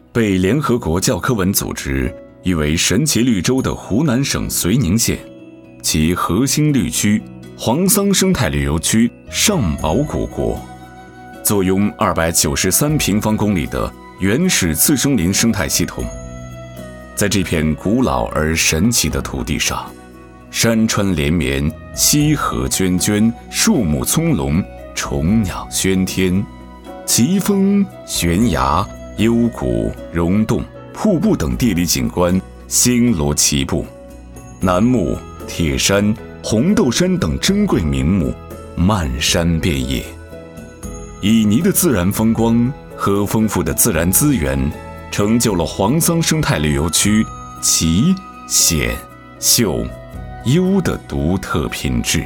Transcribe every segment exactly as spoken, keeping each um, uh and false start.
被联合国教科文组织誉为神奇绿洲的湖南省绥宁县，其核心绿区黄桑生态旅游区上保古国，坐拥二百九十三平方公里的原始次生林生态系统。在这片古老而神奇的土地上，山川连绵，溪河涓涓，树木葱茏，虫鸟喧天，奇峰、悬崖、幽谷、溶洞、瀑布等地理景观星罗棋布，楠木、铁山、红豆杉等珍贵名木漫山遍野。旖旎的自然风光和丰富的自然资源，成就了黄桑生态旅游区奇、险、秀、优的独特品质。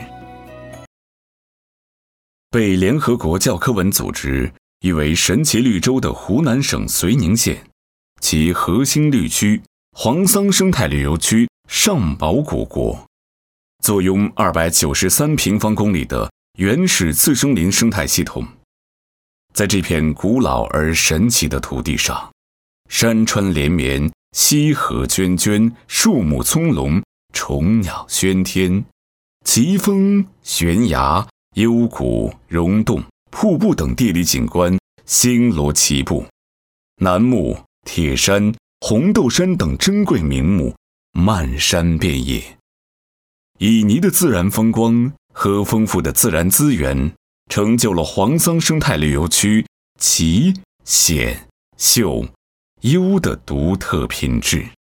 被联合国教科文组织誉为神奇绿洲的湖南省绥宁县，其核心绿区黄桑生态旅游区上保古国，坐拥二百九十三平方公里的原始次生林生态系统。在这片古老而神奇的土地上，山川连绵，溪河涓涓，树木葱茏，虫鸟喧天，奇峰、悬崖、幽谷、溶洞、瀑布等地理景观星罗棋布，楠木、铁山、红豆杉等珍贵名木漫山遍野。旖旎的自然风光和丰富的自然资源，成就了黄桑生态旅游区奇、险、秀、优的独特品质。